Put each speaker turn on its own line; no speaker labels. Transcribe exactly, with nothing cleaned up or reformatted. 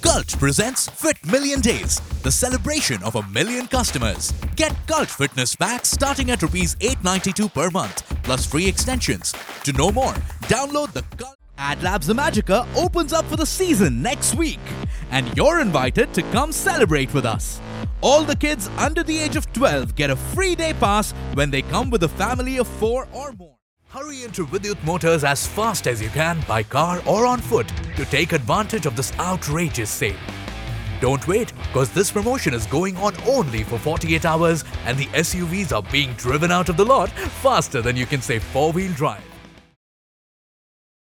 Cult presents Fit Million Days, the celebration of a million customers. Get Cult fitness packs starting at rupees eight ninety-two per month, plus free extensions. To know more, download the Cult. AdLabs Imagica opens up for the season next week, and you're invited to come celebrate with us. All the kids under the age of twelve get a free day pass when they come with a family of four or more. Hurry into Vidyut Motors as fast as you can by car or on foot to take advantage of this outrageous sale. Don't wait, because this promotion is going on only for forty-eight hours and the S U Vs are being driven out of the lot faster than you can say four-wheel drive.